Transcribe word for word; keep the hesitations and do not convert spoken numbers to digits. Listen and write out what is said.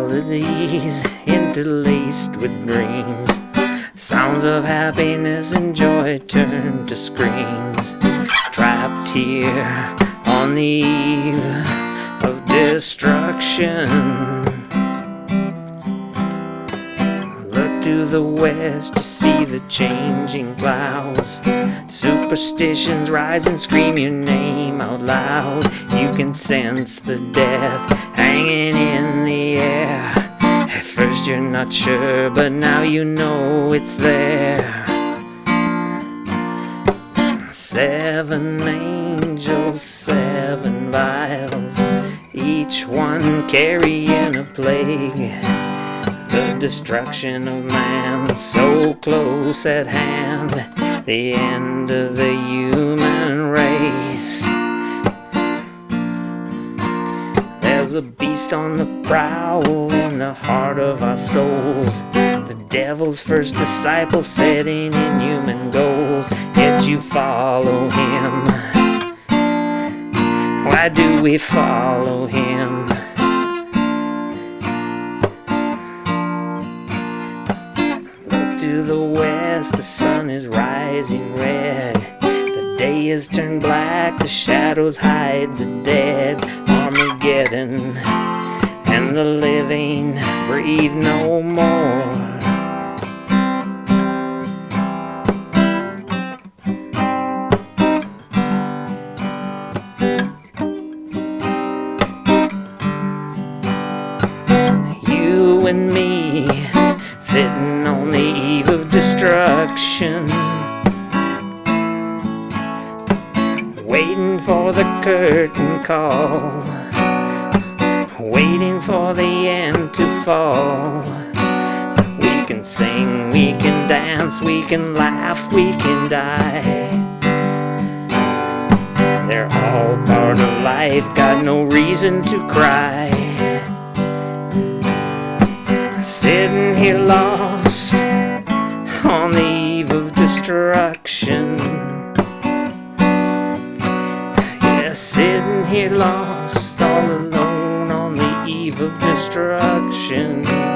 melodies interlaced with dreams. Sounds of happiness and joy turn to screams. Trapped here on the eve of destruction. Look to the west to see the changing clouds. Superstitions rise and scream your name out loud. You can sense the death hanging in the air. At first you're not sure, but now you know it's there. Seven angels, seven vials, each one carrying a plague. The destruction of man so close at hand, the end of the human race. There's a beast on the prowl in the heart of our souls. The devil's first disciple setting in human goals. Yet you follow him. Why do we follow him? Look to the west, the sun is rising red. The day is turned black, the shadows hide the dead. Armageddon, and the living breathe no more. You and me, sitting on the eve of destruction, waiting for the curtain call, waiting for the end to fall. We can sing, we can dance, we can laugh, we can die. They're all part of life, got no reason to cry. Sitting here lost on the eve of destruction. Yeah, sitting here lost all alone on the eve of destruction.